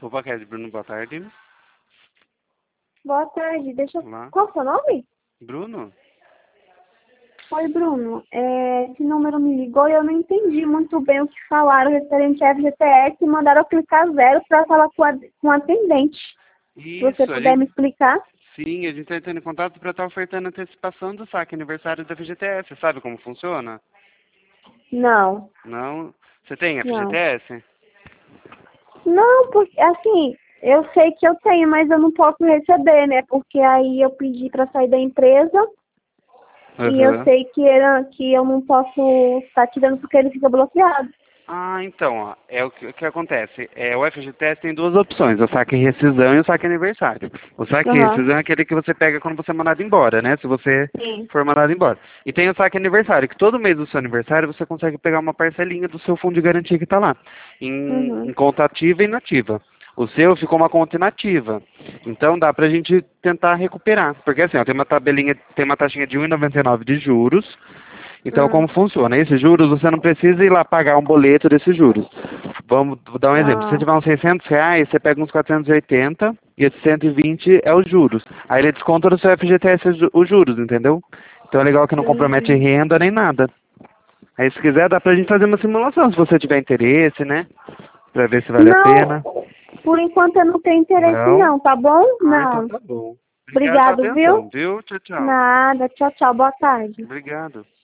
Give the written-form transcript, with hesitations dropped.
Fofoquete, Bruno, boa tarde. Boa tarde, Olá. Qual é o seu nome? Bruno? Oi, Bruno. Esse número me ligou e eu não entendi muito bem o que falaram referente à FGTS e mandaram eu clicar 0 para falar com o atendente. Se você Isso, puder me explicar? sim, a gente está entrando em contato para estar ofertando antecipação do saque aniversário da FGTS. Sabe como funciona? Não, Não? Você tem não. FGTS? Não, porque assim, eu sei que eu tenho, mas eu não posso receber, né? Porque aí eu pedi para sair da empresa e eu Aham. sei que eu não posso estar tirando porque ele fica bloqueado. Ah, então, ó, é o que acontece. O FGTS tem duas opções, o saque rescisão e o saque aniversário. O saque Aham, rescisão é aquele que você pega quando você é mandado embora, né? Se você sim. for mandado embora. E tem o saque aniversário, que todo mês do seu aniversário você consegue pegar uma parcelinha do seu fundo de garantia que está lá, em Uhum. conta ativa e inativa. O seu ficou uma conta inativa. Então dá pra gente tentar recuperar. Porque assim, ó, tem uma tabelinha, tem uma taxinha de 1,99 de juros. Então, como Hum. funciona? Esses juros, você não precisa ir lá pagar um boleto desses juros. Vou dar um exemplo. Se você Ah, tiver uns R$ 600, você pega uns 480 e esses 120 é os juros. Aí ele desconta do seu FGTS os juros, entendeu? Então é legal que não compromete entendi. renda nem nada. Aí se quiser, dá pra gente fazer uma simulação, se você tiver interesse, né? Pra ver se vale a Não, pena. por enquanto eu não tenho interesse Não? não, tá bom? Ah, então Não. tá bom. Obrigado pela Obrigado, viu? atenção, viu? Tchau, tchau. Nada. Tchau, tchau. Boa tarde. Obrigado.